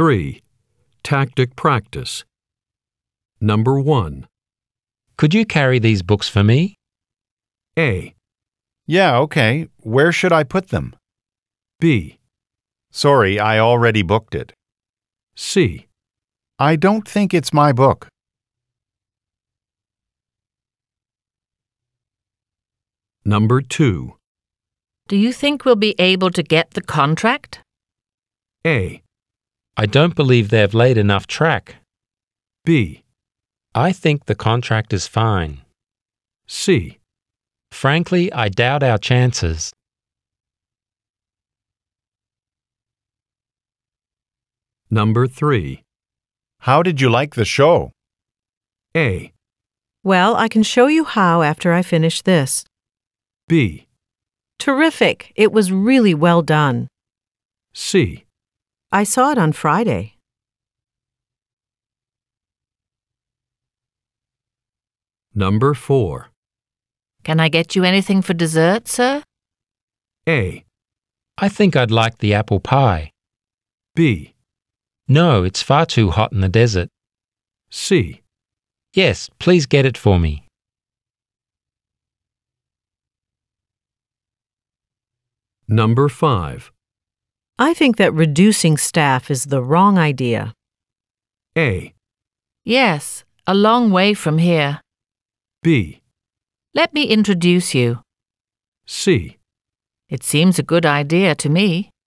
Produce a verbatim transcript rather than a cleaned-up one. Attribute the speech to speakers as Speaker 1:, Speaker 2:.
Speaker 1: three. Tactic practice. Number one.
Speaker 2: Could you carry these books for me?
Speaker 1: A.
Speaker 3: Yeah, okay. Where should I put them?
Speaker 1: B.
Speaker 3: Sorry, I already booked it.
Speaker 1: C.
Speaker 3: I don't think it's my book.
Speaker 1: Number two.
Speaker 4: Do you think we'll be able to get the contract?
Speaker 1: A.
Speaker 2: I don't believe they've laid enough track.
Speaker 1: B.
Speaker 2: I think the contract is fine.
Speaker 1: C.
Speaker 2: Frankly, I doubt our chances.
Speaker 1: Number three.
Speaker 3: How did you like the show?
Speaker 1: A.
Speaker 5: Well, I can show you how after I finish this.
Speaker 1: B.
Speaker 5: Terrific. It was really well done.
Speaker 1: C.
Speaker 5: I saw it on Friday.
Speaker 1: Number four.
Speaker 4: Can I get you anything for dessert, sir?
Speaker 1: A.
Speaker 2: I think I'd like the apple pie.
Speaker 1: B.
Speaker 2: No, it's far too hot in the desert.
Speaker 1: C.
Speaker 2: Yes, please get it for me.
Speaker 1: Number five.
Speaker 5: I think that reducing staff is the wrong idea.
Speaker 1: A.
Speaker 4: Yes, a long way from here.
Speaker 1: B.
Speaker 4: Let me introduce you.
Speaker 1: C.
Speaker 4: It seems a good idea to me.